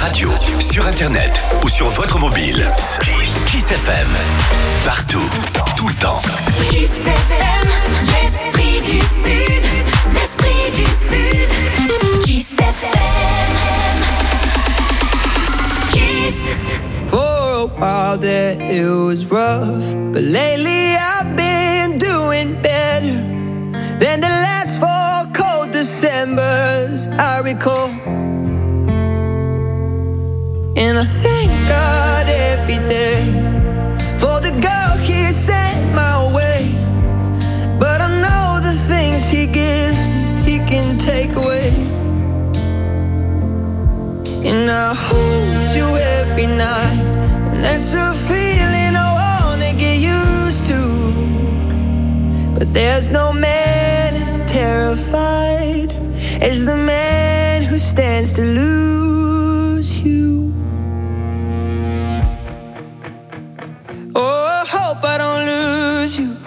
radio, sur internet ou sur votre mobile. Kiss FM. Partout, tout le temps. Kiss FM, l'esprit du Sud. L'esprit du Sud. Kiss FM. Kiss. For a while there it was rough, but lately I've been doing better than the last 4 cold Decembers I recall. And I thank God every day for the girl He sent my way. But I know the things He gives me, He can take away. And I hold you every night, and that's a feeling I wanna get used to. But there's no man as terrified as the man who stands to lose you. Oh, I hope I don't lose you.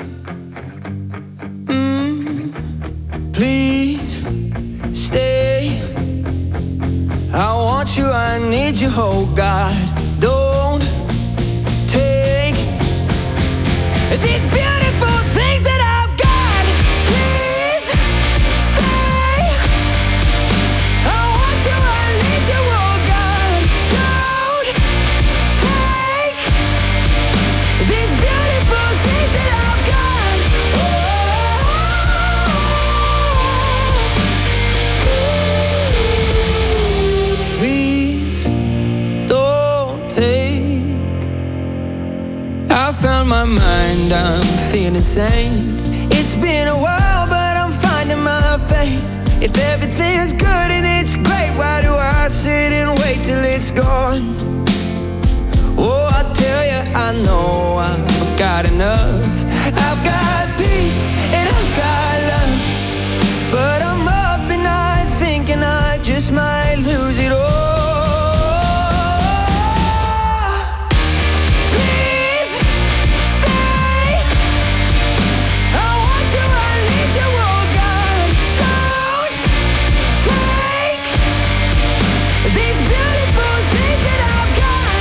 Please stay. I want you, I need you, oh God. Don't take these beautiful things that I've got. Please stay. I want you, I need you, oh God. Don't take these beautiful things that I've got. Please don't take. I found my mind, I'm feeling sane. It's been a while, but I'm finding my faith. If everything's good and it's great, why do I sit and wait till it's gone? Oh, I tell you, I know I've got enough. I've got peace and I've got love, but I'm up and I thinking I just might lose it all. Please stay. I want you, I need you, oh God. Don't take these beautiful things that I've got.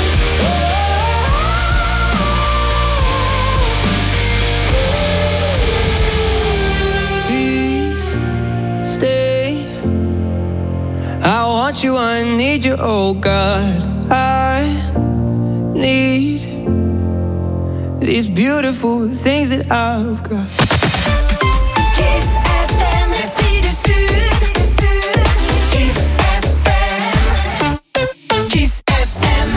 Please stay. I want you, I need you, oh God. I need these beautiful things that I've got. Kiss FM, l'esprit du Sud. Kiss FM. Kiss FM.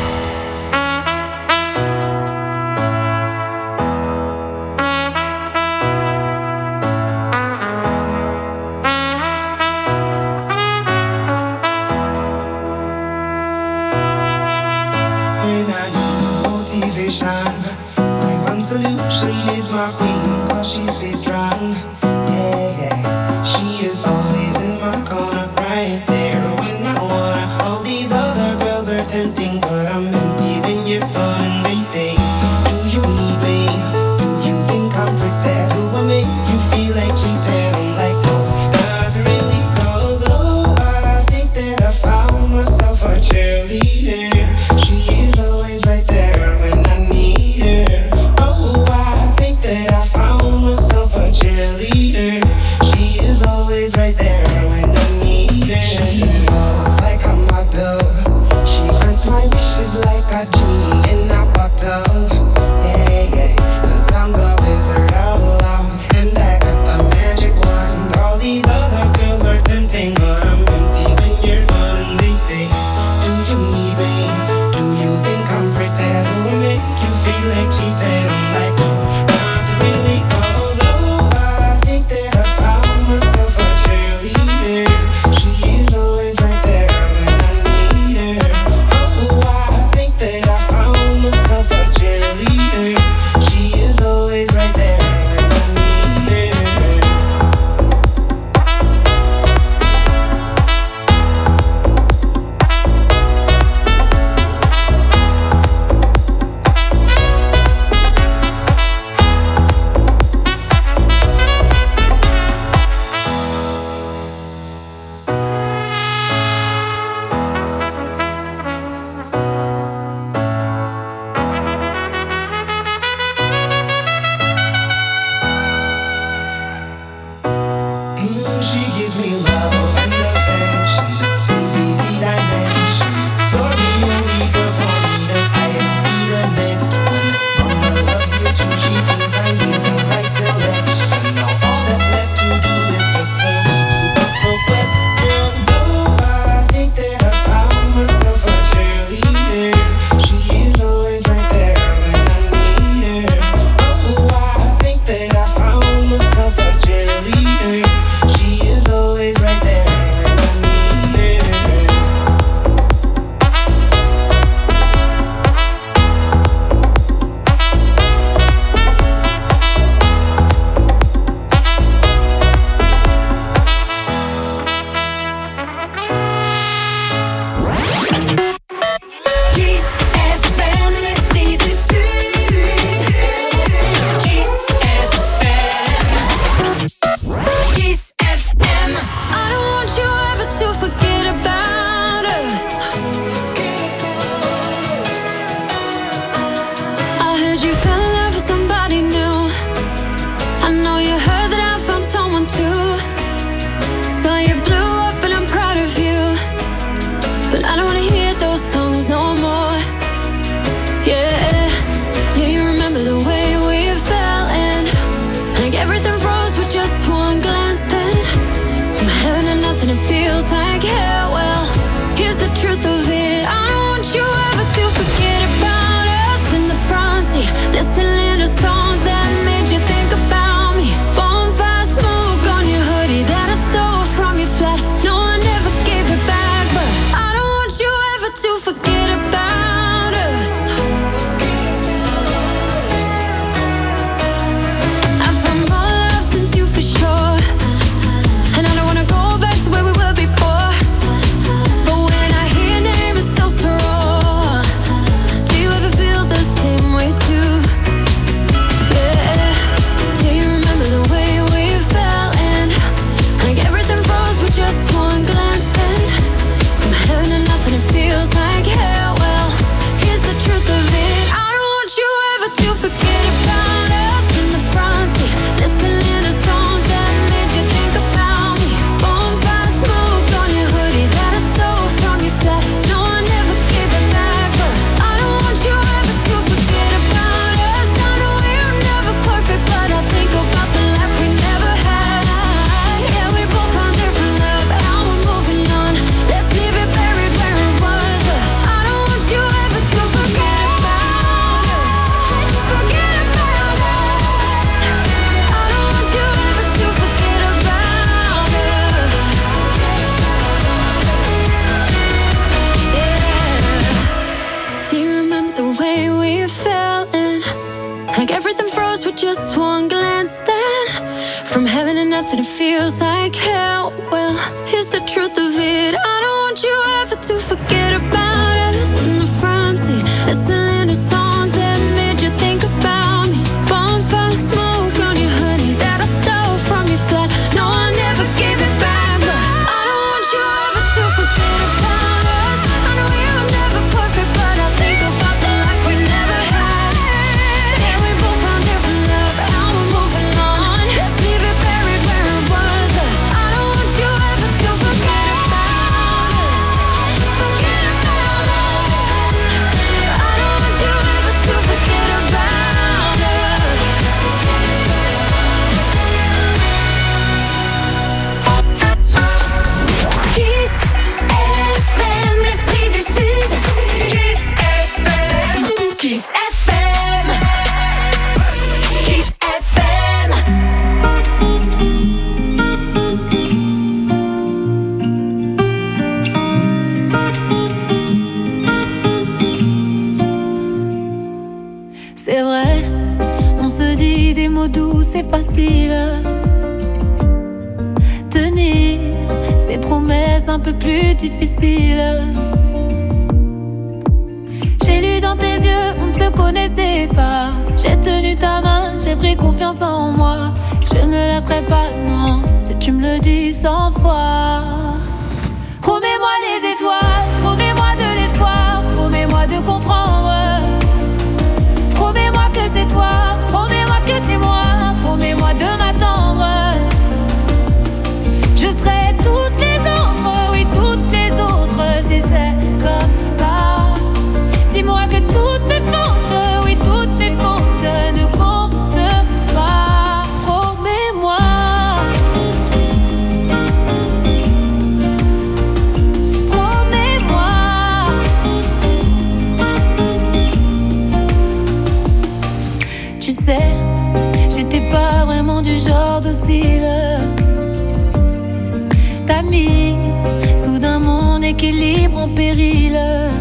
When I need motivation, my one solution is my queen, 'cause she stays strong. Yeah, yeah. She is always in my corner, right there when I wanna. All these other girls are tempting, but I'm empty when you're gone. And they say, do you need me? Do you think I'm pretend? Do I make you feel like cheating? I'm like, no, not really, 'cause oh, I think that I found myself a cheerleader. She is always right there when I need her. Oh, I think that I found myself a that it feels like hell. Well, here's the truth of it. I don't want you ever to forget about us. In the front seat, listening to songs that made you think about me. Bonfire smoke on your hoodie that I stole from your flat. No, I never gave it back, but I don't want you ever to forget about us. I know we were never perfect, but I think about the life we never had. Yeah, we both found different love, and we're moving on. Let's leave it buried where it was. I don't want you ever to forget about us. Forget about us. I don't want you ever to forget about us. Kiss FM, l'esprit du Sud. Kiss FM. Kiss FM. Kiss FM. C'est vrai, on se dit des mots doux, c'est facile. Tenir ces promesses un peu plus difficiles. J'ai lu dans tes yeux, on ne se connaissait pas. J'ai tenu ta main, j'ai pris confiance en moi. Je ne me lasserai pas, non, si tu me le dis 100 fois. Promets-moi les étoiles, promets-moi de l'espoir, promets-moi de comprendre. Promets-moi que c'est toi, promets-moi que c'est moi, promets-moi de m'attendre. Je serai toutes les autres, oui toutes les autres, si c'est comme ça. Dis-moi que toutes mes fautes, oui toutes mes fautes ne comptent pas. Promets-moi. Promets-moi. Tu sais, j'étais pas vraiment du genre docile. T'as mis soudain mon équilibre en péril.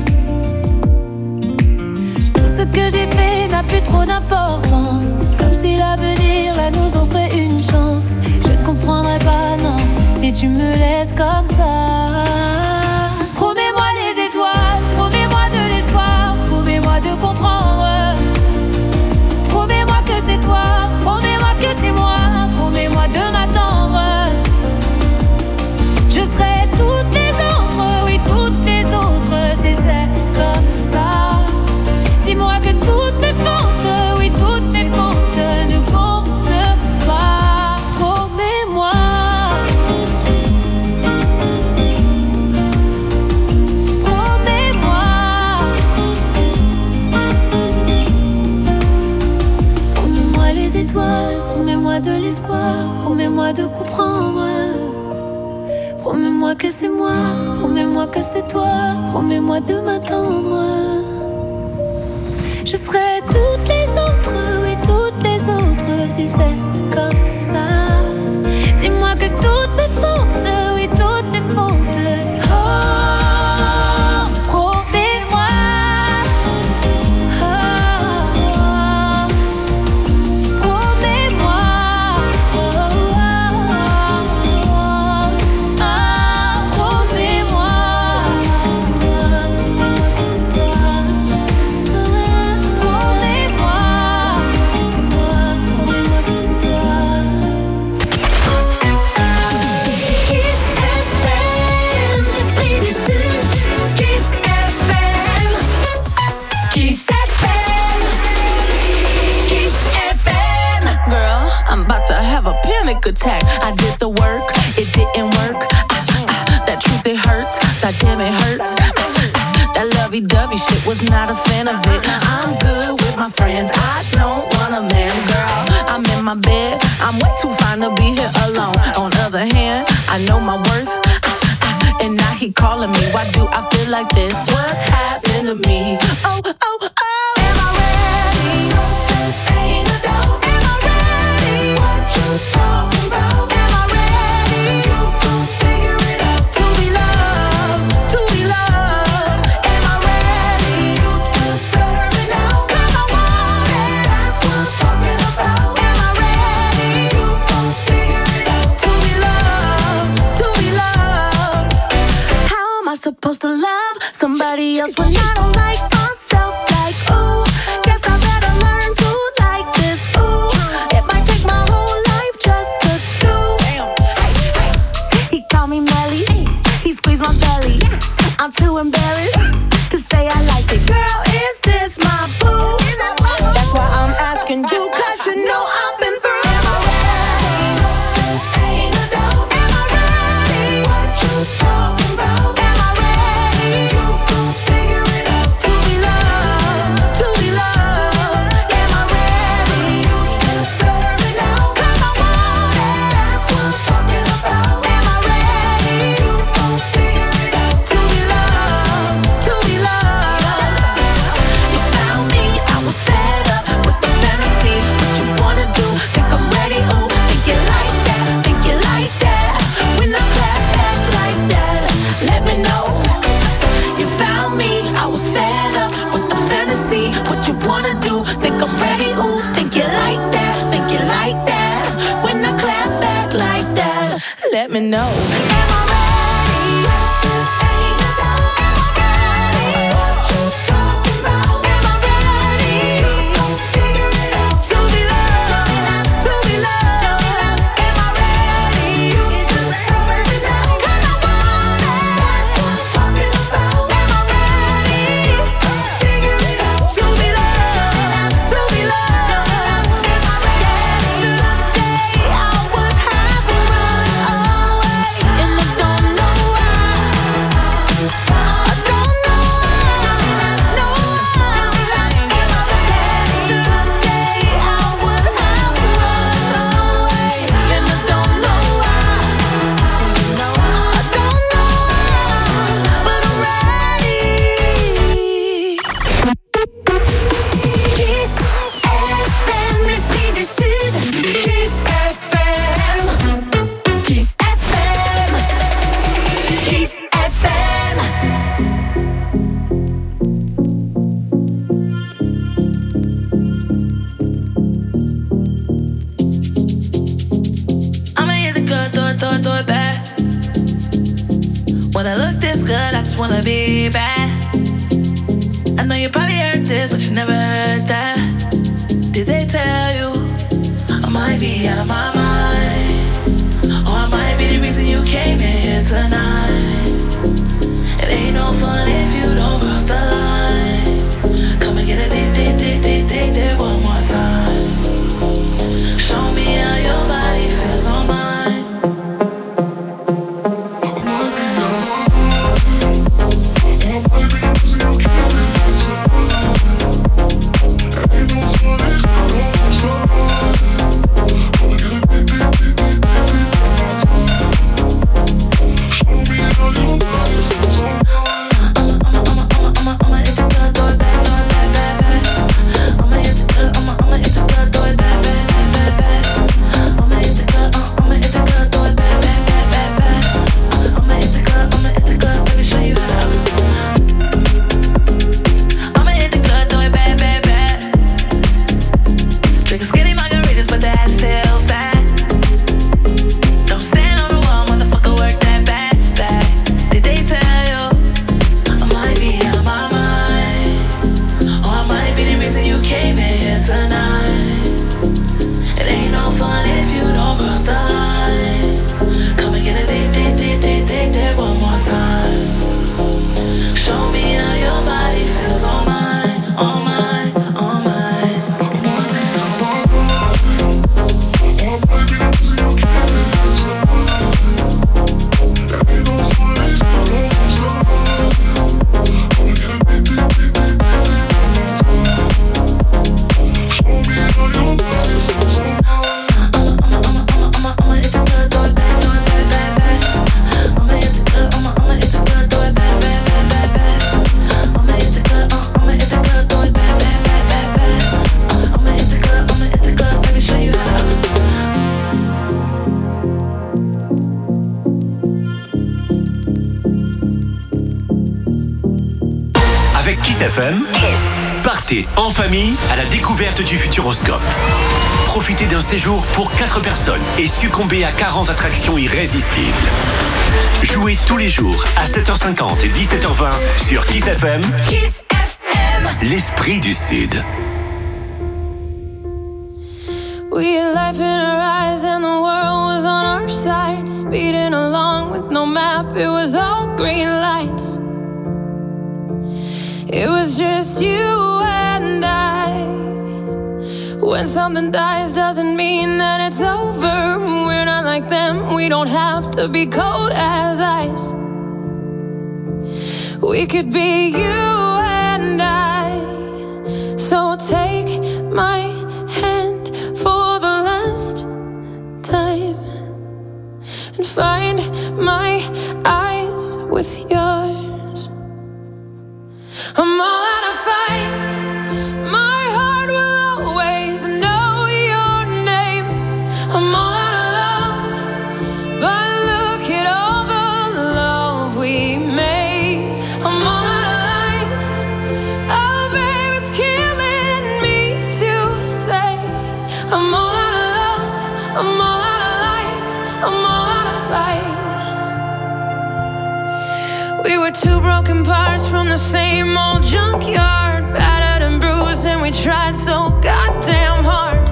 Tout ce que j'ai fait n'a plus trop d'importance. Comme si l'avenir là nous offrait une chance. Je ne comprendrai pas, non, si tu me laisses comme ça. Promets-moi les étoiles, promets-moi de l'espoir, promets-moi de comprendre. Promets-moi que c'est toi, promets-moi que c'est moi, promets-moi de m'attendre. Je serai toutes les autres, oui toutes les autres, si c'est comme ça. Dis-moi que toutes mes fautes, oui toutes mes fautes ne comptent pas. Promets-moi. Promets-moi. Promets-moi les étoiles, promets-moi de l'espoir, promets-moi de comprendre. Promets-moi que c'est moi, promets-moi que c'est toi, promets-moi de m'attendre. Je serai toutes les autres, oui toutes les autres, si c'est comme ça. Dis-moi que toutes mes fautes, oui toutes mes fautes. Oh, promets-moi. Oh, promets-moi. Promets-moi. C'est toi. Promets-moi que c'est moi, promets-moi que c'est toi. Kiss FM, l'esprit du Sud. Kiss FM. Kiss FM. Kiss FM. Girl, I'm about to have a panic attack. I did the work, it didn't work. That truth, it hurts. God damn, it hurts. That lovey-dovey shit, was not a fan of it. I'm good with my friends, I don't want a man, girl. I'm in my bed, I'm way too fine to be here alone. On the other hand, I know my worth. And now he calling me, why do I feel like this? What's happened to me? Oh, oh, oh. Am I ready? Ain't no doubt. Am I ready? What you talking about? Am I ready? You gon' figure it out. To be loved, to be loved. Am I ready? You deserve it now. 'Cause I want it. That's what I'm talking about. Am I ready? You gon' figure it out. supposed to love somebody else when I don't like myself? Like, ooh, guess I better learn to like this. Ooh, it might take my whole life just to do. He called me Melly, he squeezed my belly. I'm too embarrassed to say I like it. Girl, is this my boo? That's why I'm asking you, 'cause you know I've been through. Talking about, am I ready? You gon' figure it out. To be loved, to be loved. Am I ready? You deserve it now. 'Cause I want it. That's what I'm talking about. Am I ready? You gon' figure it out. To be loved, to be loved. You found me, I was fed up with the fantasy. What you wanna do? Think I'm ready? Ooh, think you like that? Think you like that? When I clap back like that, let me know. You found me, I was fed up with the fantasy. What you wanna do? Think I'm ready? Ooh, think you like that? Think you like that? When I clap back like that, let me know. Am I ready? Am I ready? What you talking about? Am I ready? You gon' figure it out. To be loved, to be loved. Am I ready? You deserve it now. 'Cause I want it. That's what I'm talking about. Am I ready? Figure it out. To be loved, to be loved. Am I ready? Yesterday I would have run away, and I don't know why. I don't know why. No why. Am I ready? Yesterday I would have run away, and I don't know why. I don't know why, but I'm ready. Kiss FM, l'esprit du Sud. Kiss FM. Kiss FM. Kiss FM. I'ma hit the club, throw it back. When I look this good, I just wanna be bad. I know you probably heard this, but you never heard that. Did they tell you I might be out of my mind? Or I might be the reason you came in here tonight. It ain't no fun if you don't cross the line. Come and get a date one more time. Show me how your body feels on mine. Avec Kiss FM, Partez en famille à la découverte du Futuroscope. Profitez d'un séjour pour 4 personnes et succombez à 40 attractions irrésistibles. Jouez tous les jours à 7h50 et 17h20 sur Kiss FM. Kiss FM. L'esprit du Sud. We had life in our eyes and the world was on our side. Speeding along with no map, it was all green lights. It was just you and I. When something dies doesn't mean that it's over. We're not like them, we don't have to be cold as ice. We could be you and I. So take my hand for the last time and find my eyes with yours. I'm all out of fight. My heart will always know your name. I'm all out of love, but look at all the love we made. I'm all out of life. Oh, babe, it's killing me to say. I'm all out of love. I'm all out of life. I'm all out of fight. We were two broken parts from the same old junkyard, battered and bruised, and we tried so goddamn hard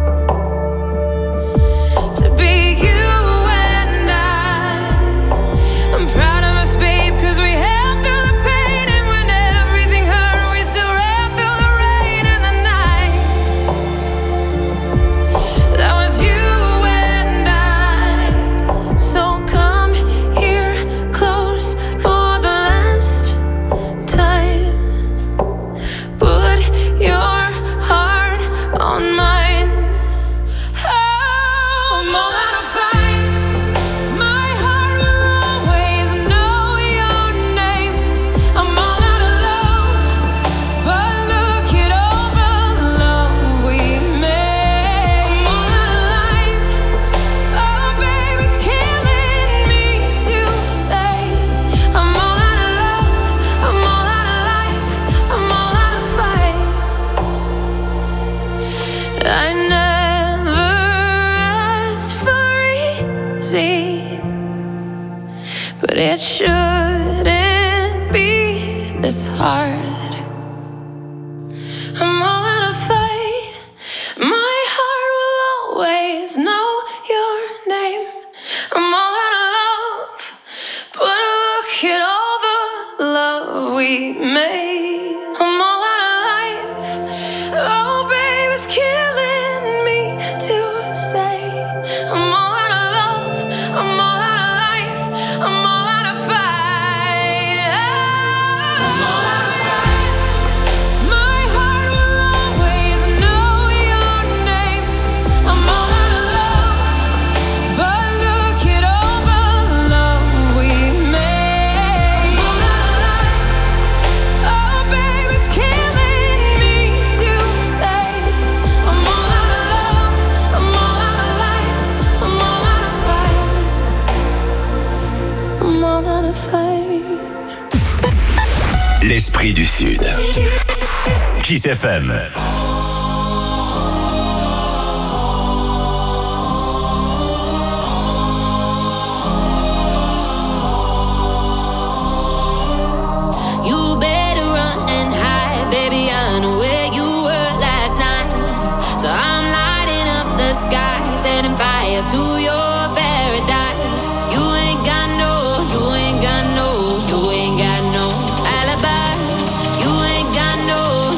to be you and I'm proud of us, babe, 'cause we held through the pain, and when everything hurt, we still ran through the rain and the night. That was you and I. So come here close for the last time. Put your heart on mine. Oh, I'm all out of fight. My heart will always know your name. I'm all out of love, but look at all the love we made. I'm all out of life. Oh, babe, it's killing me to say. I'm all out of love. I'm all out of life. I'm all out of fight. I never asked for easy, but it shouldn't be this hard. I'm all out of fight. My heart will always know your name. I'm all out of love, but look at all the love we made. I'm all out of life. Oh, babe, it's killing me to say. I'm all out of love. I'm all out of life. I'm all out of fight. I'm all out of fight. My heart will always know your name. I'm all out of love, but look at all the love we made. I'm all out of life. Oh, babe, it's killing me to say. I'm all out of love. I'm all out of life. I'm all out of fight. I'm all out of fight. L'esprit du Sud. Kiss FM. You better run and hide, baby. I know where you were last night. So I'm lighting up the sky, setting fire to your paradise. You ain't got no alibi. You ain't got no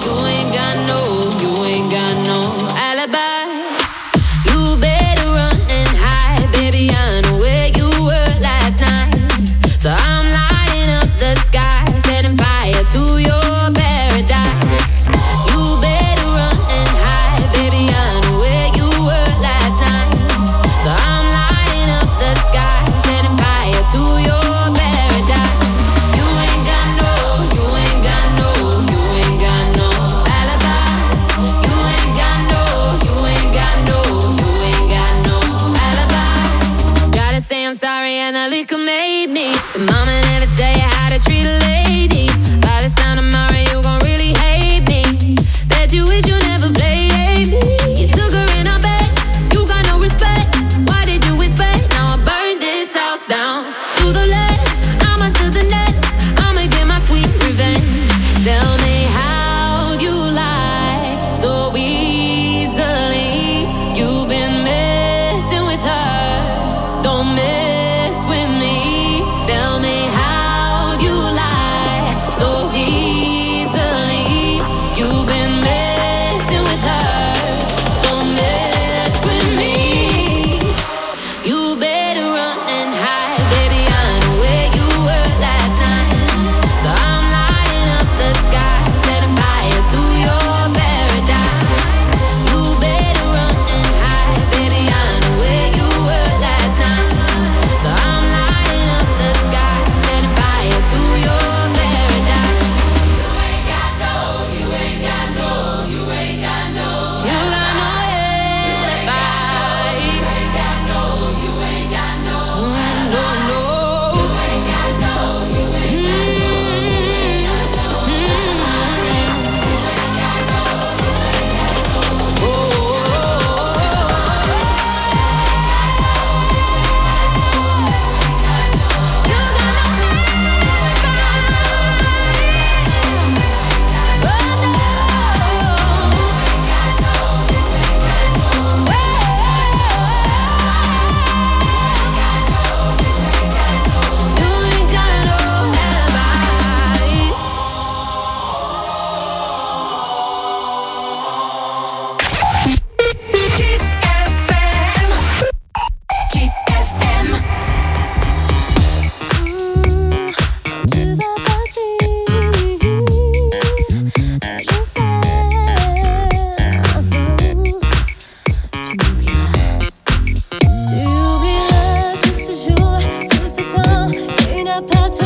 alibi. You better run and hide, baby. I know where you were last night. So I'm lighting up the sky, setting fire to your paradise. You better run and hide, baby. I know where you were last night. So I'm lighting up the sky, setting fire to your paradise. You ain't got no alibi. You ain't got no alibi. Gotta say I'm sorry and the liquor made me. The mama never tell you how to treat a lady. By this time tomorrow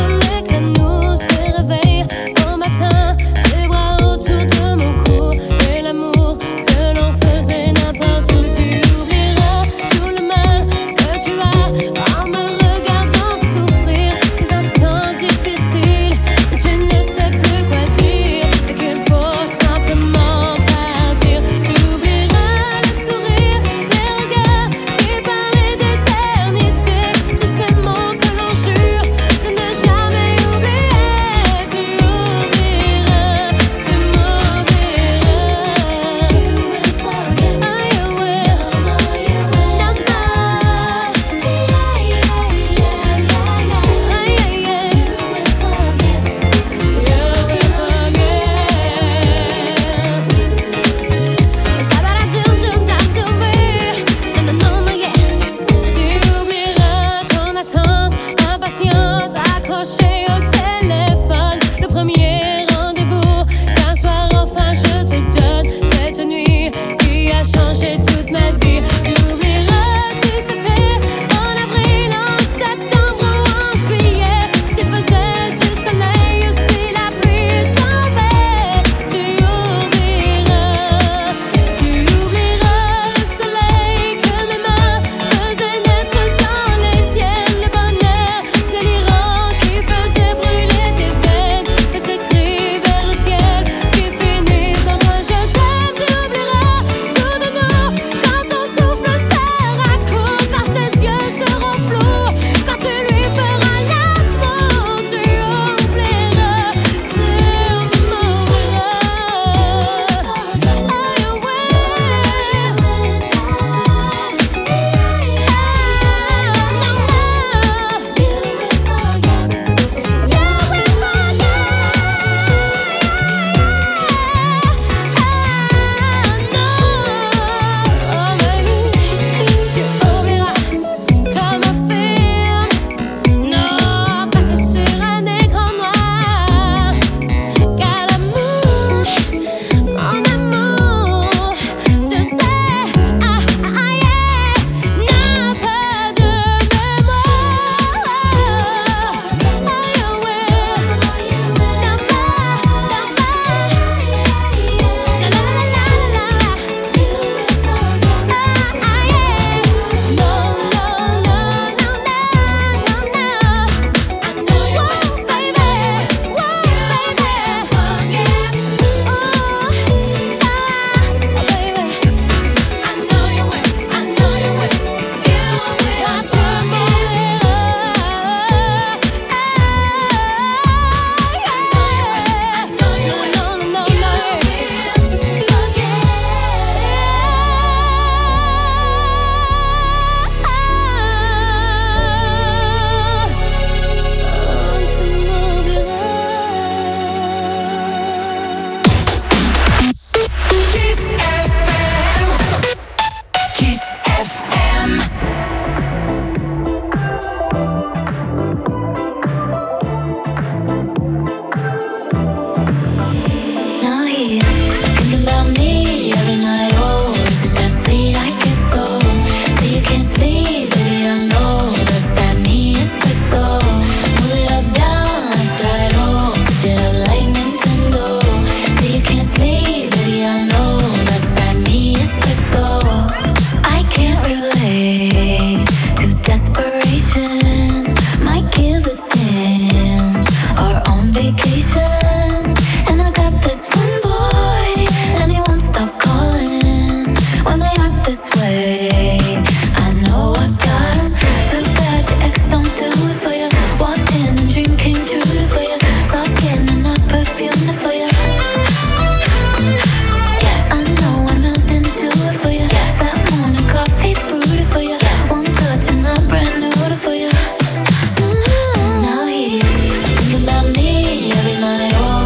Now he's thinking about me every night. Oh,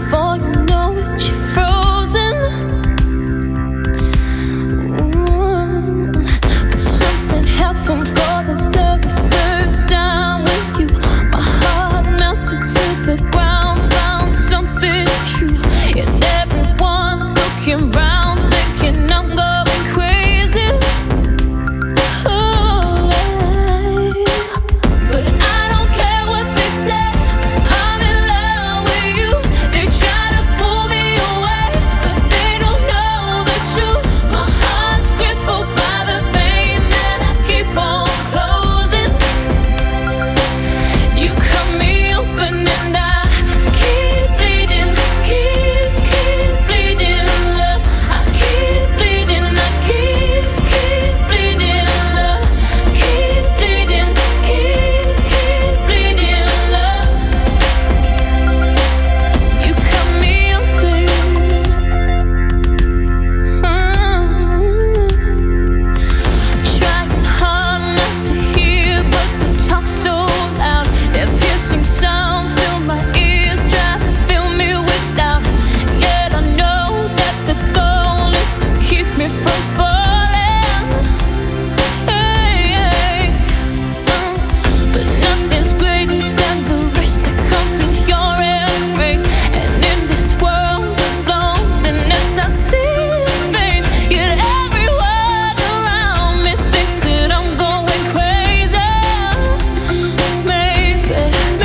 before you know it, you're frozen. But something happened for the very first time with you. My heart melted to the ground, found something true. And everyone's looking round, thinking I'm going crazy. But I don't care what they say, I'm in love with you. They try to pull me away, but they don't know the truth. My heart's crippled by the pain that I keep on closing. You cut me open and I keep bleeding, keep bleeding, love. I keep bleeding, I keep bleeding, love. Keep bleeding, keep bleeding, love. You cut me open. Trying hard not to hear, but they talk so loud. Their piercing sounds fill my ears, try to fill me with doubt. Yet I know that the goal is to keep me from falling. But nothing's greater than the risk that comes with your embrace. And in this world of loneliness, I see your face. Yet everyone around me thinks that I'm going crazy. Maybe,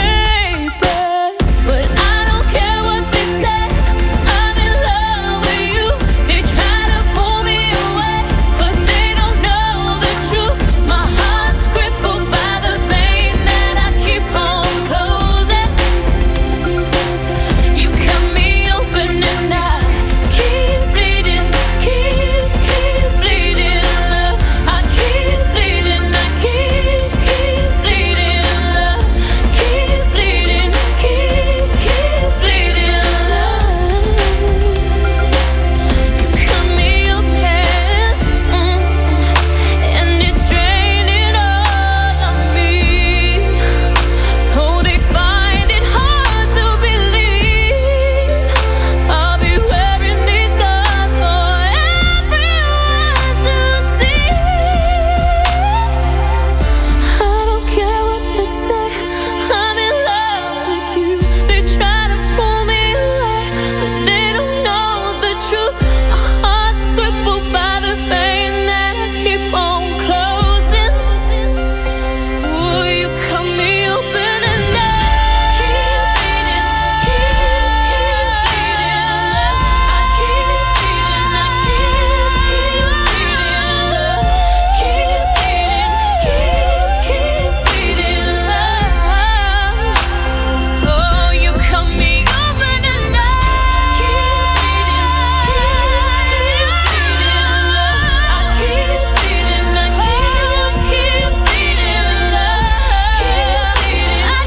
but I don't care what they say. I'm in love with you. They try to pull me away, but they don't know the truth. My heart's crippled by the pain that I keep on closing. You cut me open and I keep bleeding, keep bleeding, love. I keep bleeding, I keep bleeding, love. Keep bleeding, keep bleeding, love. You cut me open, and it's draining all of me. Oh, they find it hard to believe I'll be wearing these scars for everyone to see. I don't care what they say, I'm in love with you. They try to pull me away, but they don't know the truth. My heart's crippled by the pain that I keep on closing. Ooh, you cut me open and I keep bleeding, love. I keep bleeding, I keep bleeding, love. Keep bleeding, love. Oh, you cut me open and I keep bleeding, love. I keep bleeding, I keep bleeding, love. Keep bleeding, I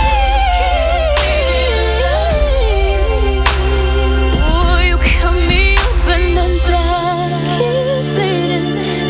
keep. Oh, you cut me open and I keep bleeding,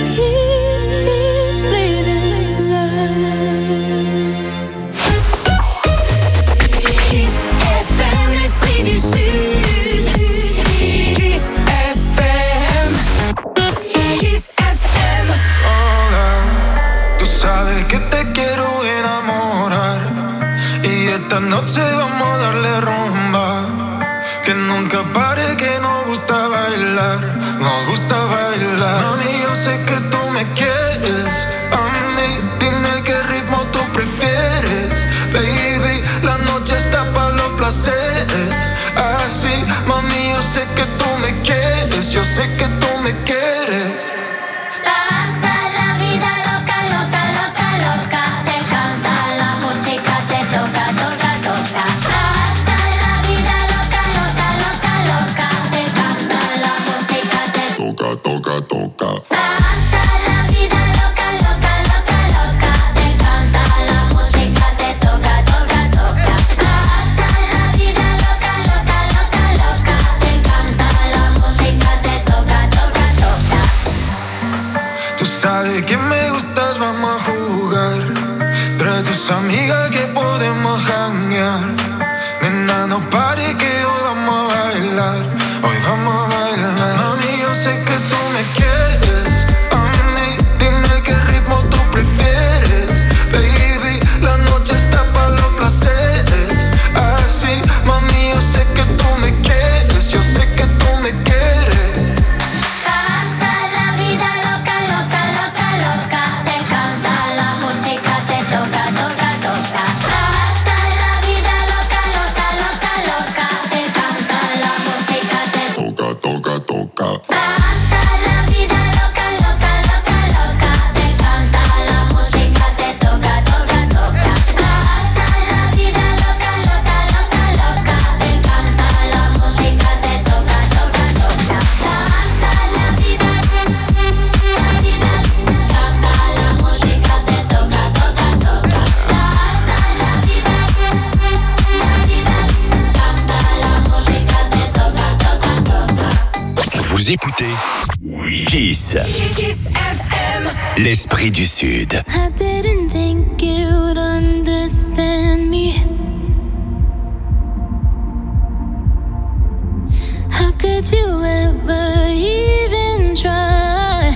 love. Kiss FM, l'esprit du Sud. Kiss FM. Kiss FM. Hola, tú sabes que te quiero enamorar y esta noche vamos a darle rumba. Que nunca pare, que nos gusta bailar, nos gusta bailar. Mami, yo sé que tú me quieres a mí, dime qué ritmo tú prefieres. Baby, la noche está para los placeres. Así, mami, yo sé que tú me quieres, yo sé que tú me quieres. Hasta la vida loca, loca, loca, loca. Te encanta la música, te toca, toca, toca. Hasta la vida loca, loca, loca, loca. Te encanta la música, te Toca, toca, toca. hasta la vida loca, loca, loca, loca. Te encanta la música, te toca, toca, toca. Hasta la vida loca, loca, loca, loca. Te encanta la música, te toca, toca, toca. Tú sabes que me gustas, vamos a jugar. Trae tus amigas que podemos janguear. Nena, no pare que hoy vamos a Vous écoutez Kiss. Kiss FM. L'esprit du Sud. I didn't think you'd understand me. How could you ever even try?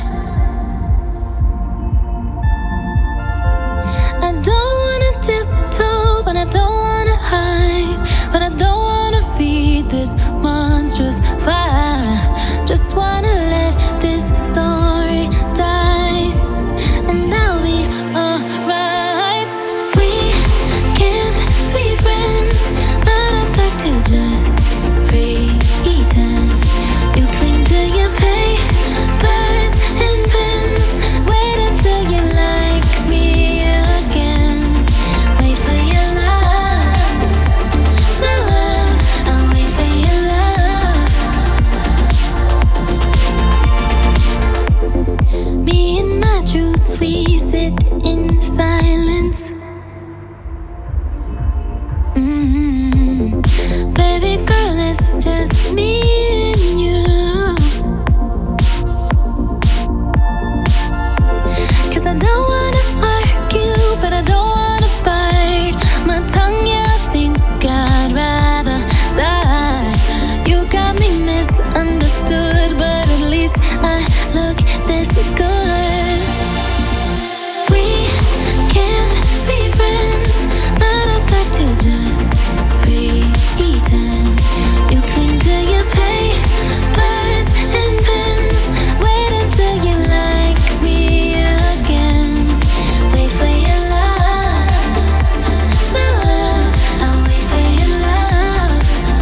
I don't wanna tiptoe, but I don't wanna hide. But I don't wanna feed this monstrous fire. Just wanna let this story die, and I'll be alright. We can't be friends, but I'd like to just pretend. You cling to your papers and pens. Wait until you like me again. Wait for your love, my love. I'll wait for your love. Me and my truths, we sit in silence. Baby girl, it's just me and you. 'Cause I don't wanna argue, but I don't wanna bite my tongue. Yeah, I think I'd rather die. You got me misunderstood, but at least I look this good. We can't be friends, but I'd like to just pretend. You cling to your papers and pens. Wait until you like me again. Wait for your love, my love. I'll wait for your love.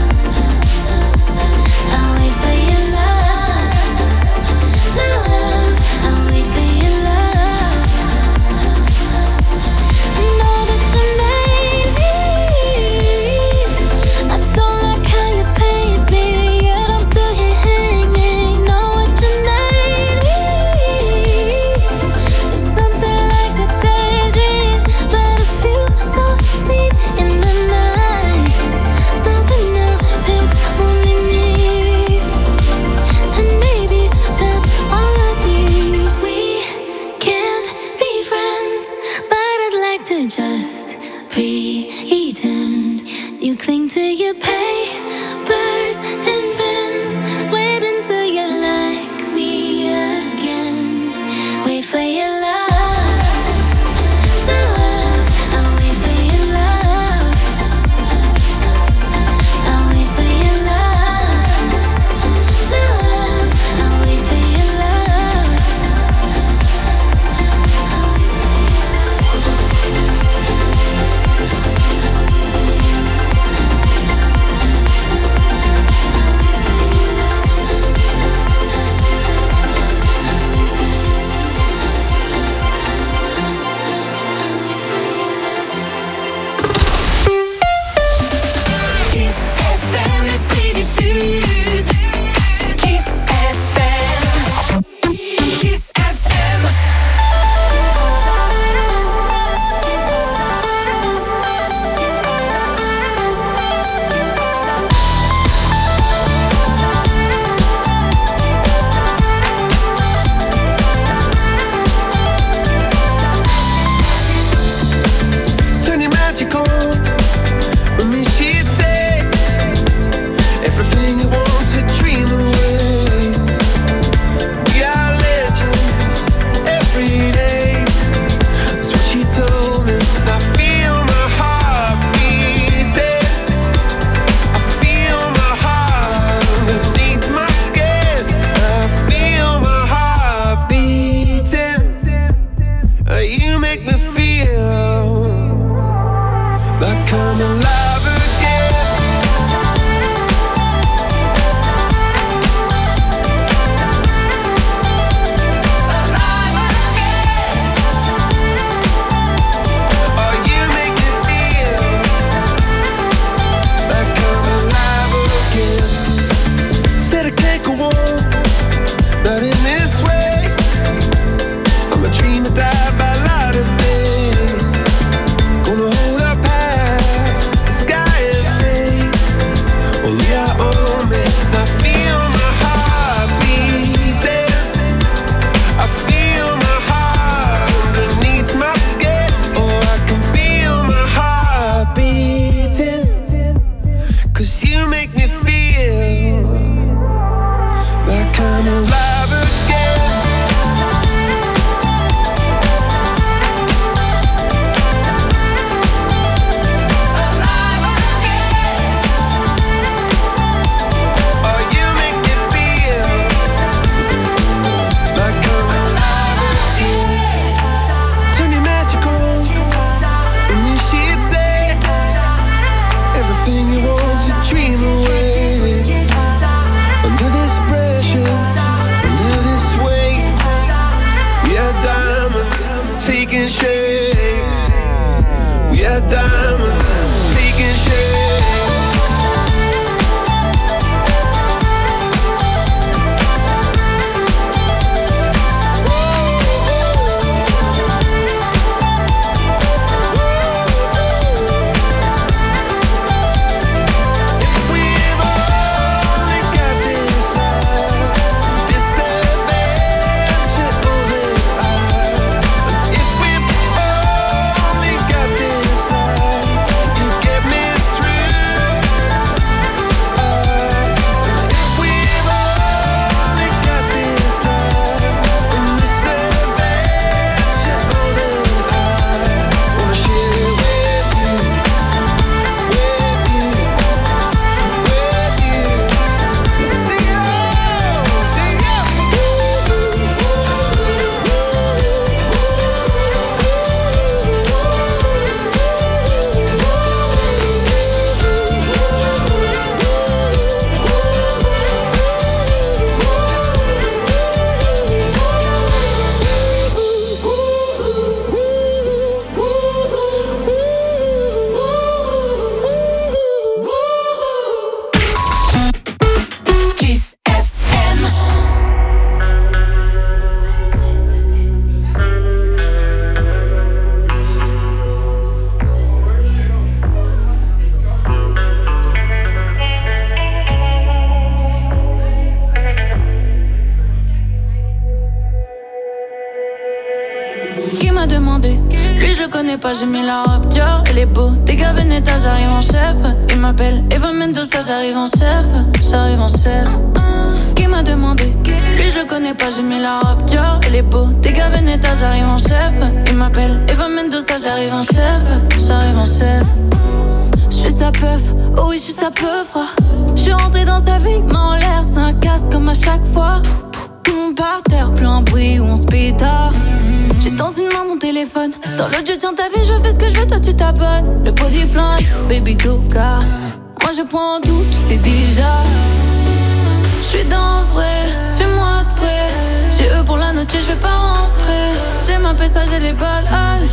I'll wait for your love, my love. I'll wait for your love. Know that you made me. I don't like how you paint me, yet I'm still here hanging. Know what you made me. It's something like a daydream, but it feels so sweet in the night. Something new, it's only me, and maybe that's all I need. We can't be friends, but I'd like to just pretend. You cling to your papers and pens. Wait until you like me again. Wait for your love, my love. I'll wait for your love. I'll wait for your love, my love. I'll wait for your love. Kiss FM, l'esprit du Sud. Kiss FM. Kiss FM. Turn your magic on with me, she'd say everything you want to dream away. We are legends every day. That's what she told me. I feel my heart beating. I feel my heart underneath my skin. I feel my heart beating. You make me feel like I'm alive again. Alive again. Oh, you make me feel like I'm alive again. Said I can't go on, not in this way. I'm a dreamer, die by light of day. Gonna hold up half the sky and say, oh yeah, oh man. I feel my heart beat. you make me feel like I'm alive again. Dream away under this pressure, under this weight. We are diamonds taking shape. We are diamonds taking shape. J'ai mis la robe Dior, elle est beau. T'es gars Veneta, j'arrive en chef. Il m'appelle Eva Mendoza, j'arrive en chef. J'arrive en chef. Qui m'a demandé? Lui je connais pas, j'ai mis la robe Dior, elle est beau. T'es gars Veneta, j'arrive en chef. Il m'appelle Eva Mendoza, j'arrive en chef. J'arrive en chef. J'suis sa peuf, oh oui j'suis sa peuf. J'suis rentré dans sa vie, main en l'air, c'est un casse comme à chaque fois. Tout le monde par terre, plus un bruit où on se pétard. J'ai dans une main mon téléphone, dans l'autre je tiens ta vie, je fais ce que je veux, toi tu t'abonnes. Le body flingue, baby Toka. Moi je prends tout, tu sais déjà. J'suis dans le vrai, suis-moi de près. J'ai eux pour la note, je vais pas rentrer. C'est ma paix, ça j'ai les balles.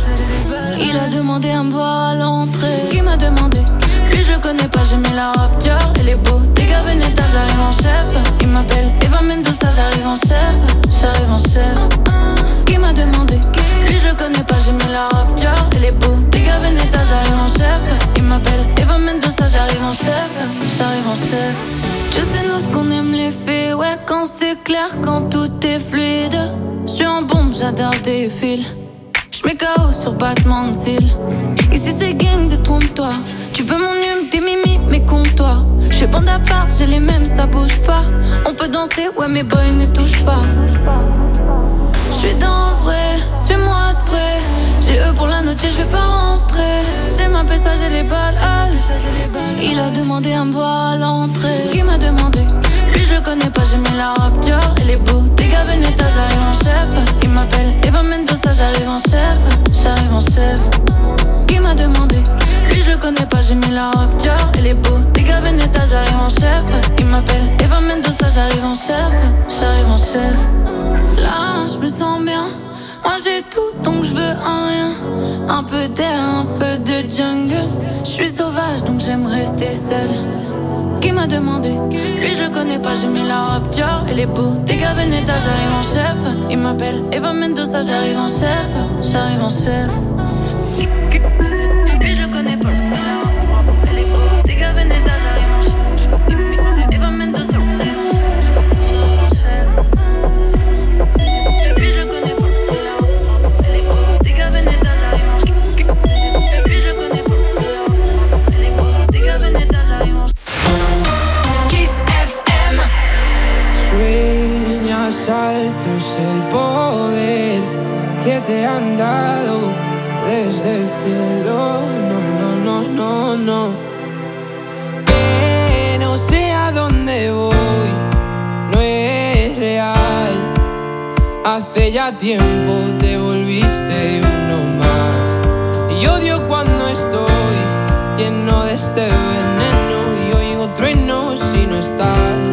Il a demandé à me voir à l'entrée. Qui m'a demandé? Lui je connais pas, j'ai mis la robe Dior, elle est beau. Des gars Veneta, j'arrive en chef. Il m'appelle Eva Mendoza, j'arrive en chef. J'arrive en chef. Qui m'a demandé? Lui je connais pas, j'ai mis la robe Dior, elle est beau. Des gars Veneta, j'arrive en chef. Il m'appelle Eva Mendoza, j'arrive en chef. J'arrive en chef. Tu sais nous ce qu'on aime les filles. Ouais quand c'est clair, quand tout est fluide. J'suis en bombe, j'adore des fils. J'mets KO sur battement de cils. Ici c'est gang de trompe-toi. Tu veux mon hume, tes mimi, mais compte-toi. J'fais bande à part, j'ai les mêmes, ça bouge pas. On peut danser, ouais mes boys ne touchent pas. J'suis dans le vrai, suis-moi de près. J'ai eux pour la note, je vais pas rentrer. C'est ma paix, ça j'ai les balles. Il a demandé à me voir à l'entrée. Qui m'a demandé? Lui je connais pas, j'ai mis la robe Dior, elle est beau. Des gars Veneta, j'arrive en chef. Il m'appelle Eva Mendoza, j'arrive en chef. J'arrive en chef. Qui m'a demandé? Lui je connais pas, j'ai mis la robe Dior, elle est beau. Des gars Veneta, j'arrive en chef. Il m'appelle Eva Mendoza, j'arrive en chef. J'arrive en chef. Là je me sens bien. Moi j'ai tout donc je veux un rien. Un peu d'air, un peu de jungle. Je suis sauvage donc j'aime rester seule. Qui m'a demandé? Lui je connais pas, j'ai mis la robe Dior, elle est beau. Des gars Veneta, j'arrive en chef. Il m'appelle Eva Mendoza, j'arrive en chef. J'arrive en chef. Lui je connais pas, elle est beau. Des gars Veneta, j'arrive en chef. Eva Mendoza, j'arrive en chef. Lui je connais pas, elle est beau. Des gars Veneta, j'arrive en chef. Lui je connais pas, elle est beau. Des gars Veneta, j'arrive en chef. más alto es el poder que te han dado desde el cielo. No. Que no sé a dónde voy, no es real. Hace ya tiempo te volviste uno más. Y odio cuando estoy lleno de este veneno y oigo truenos si no estás.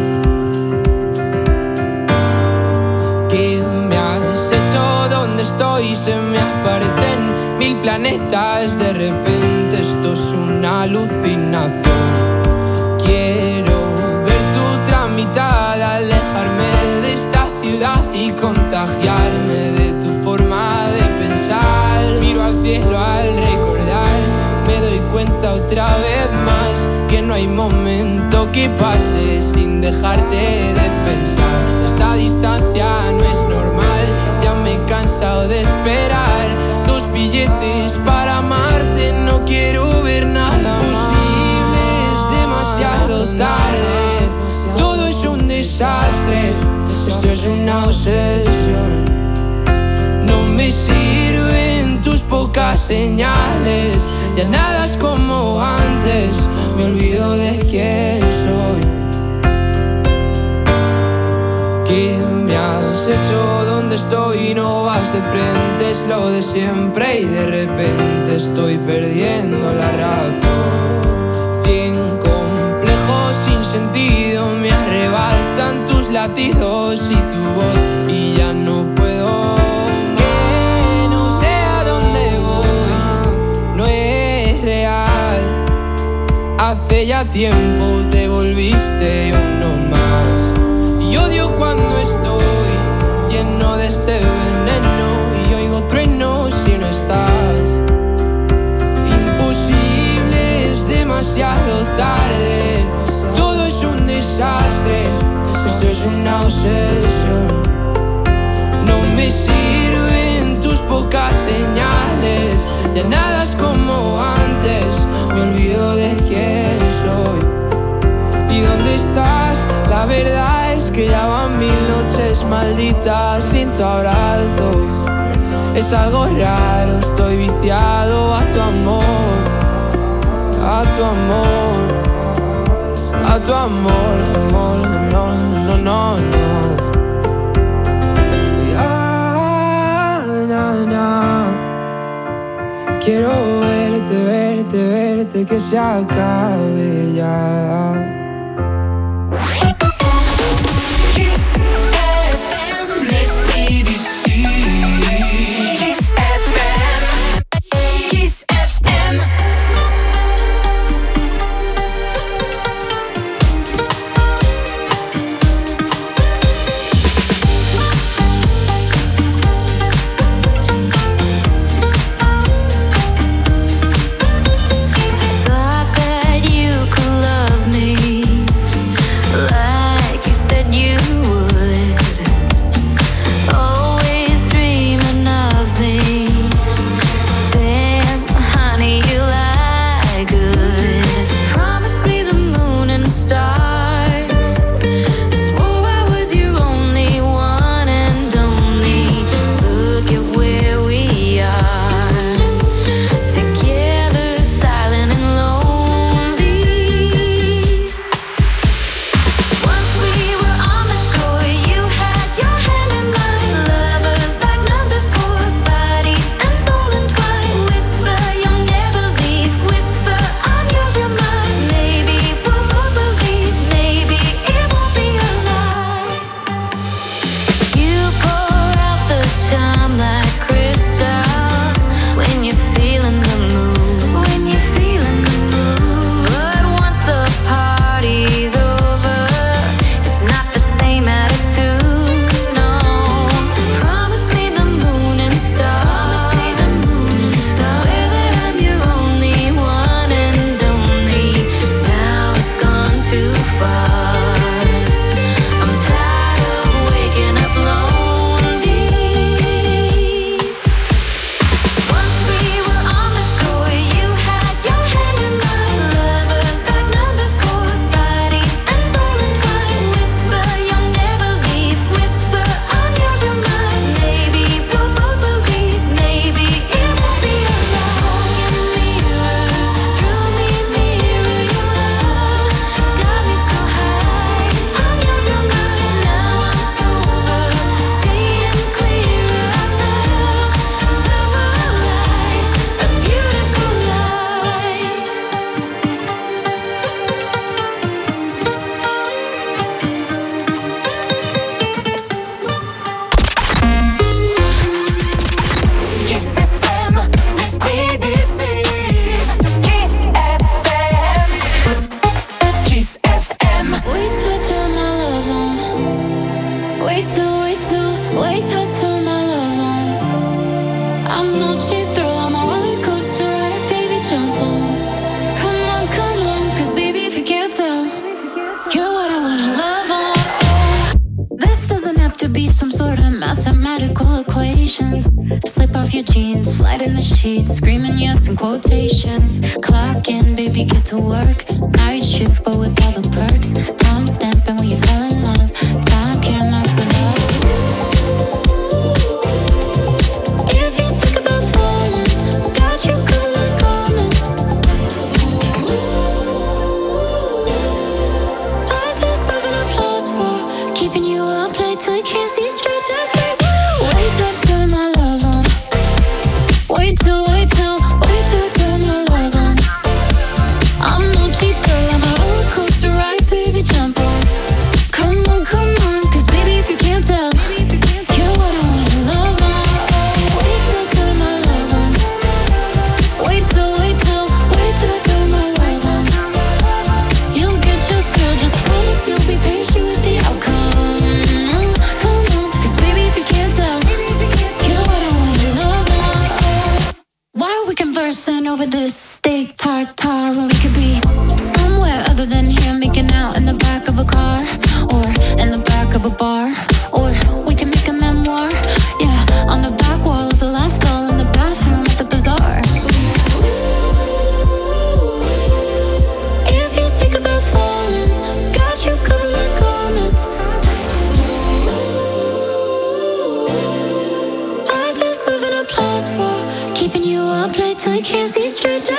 ¿Qué me has hecho? ¿Dónde estoy? Se me aparecen 1000 planetas. De repente esto es una alucinación. Quiero ver tu otra mitad, alejarme de esta ciudad y contagiarme de tu forma de pensar. Miro al cielo al recordar, me doy cuenta otra vez más que no hay momento que pase sin dejarte de pensar. Esta distancia no es normal, ya me he cansado de esperar 2 billetes para amarte, no quiero ver nada posible, es demasiado tarde, todo es un desastre, esto es una obsesión. No me sirven tus pocas señales, ya nada es como antes, me olvido de quién soy. ¿Qué me has hecho? ¿Dónde estoy? No vas de frente, es lo de siempre y de repente estoy perdiendo la razón. 100 complejos sin sentido me arrebatan tus latidos y tu voz y ya no puedo. Que no sé a dónde voy, no es real. Hace ya tiempo te volviste uno más. Y odio cuando estoy lleno de este veneno y oigo truenos si no estás. Imposible, es demasiado tarde, todo es un desastre, esto es una obsesión. No me sirven tus pocas señales, ya nada es como antes, me olvido de quién soy. ¿Y dónde estás? La verdad es que ya van 1000 noches malditas sin tu abrazo. Es algo raro, estoy viciado a tu amor, a tu amor, a tu amor, amor, no. Ya, quiero verte, que se acabe ya. FM. Wait till I turn my love on. Wait till I turn my love on. I'm no cheap thrill, I'm a roller coaster ride, baby, jump on. Come on, 'cause baby, if you can't tell, you're what I wanna love on. This doesn't have to be some sort of mathematical equation. Slip off your jeans, slide in the sheets, screaming yes in quotations. Clock in, baby, get to work. Night shift, but with all the perks. Time stamping when you fell in love. Time can't mess with us. If you think about falling, got you covered like garments. I deserve an applause for keeping you up late till you can't see straight. Just wait till I turn my love on. Wait till I turn my love on. I'm no cheap girl, I'm a roller coaster ride, baby, jump on. Come on, 'cause baby, if you can't tell, you're what I wanna love on. Wait till I turn my love on. Wait till I turn my love on. You'll get your thrill, just promise you'll be patient with the outcome. Come on, 'cause baby, if you can't tell, you're what I wanna love on. Why are we conversing over this steak tartare when we could be somewhere other than here, making out in the back of a car or in the back of a bar, or we can make a memoir, yeah, on the back wall of the last stall in the bathroom at the bazaar. If you think about falling, got you covered like garments. I deserve an applause for keeping you up late till you can't see straight.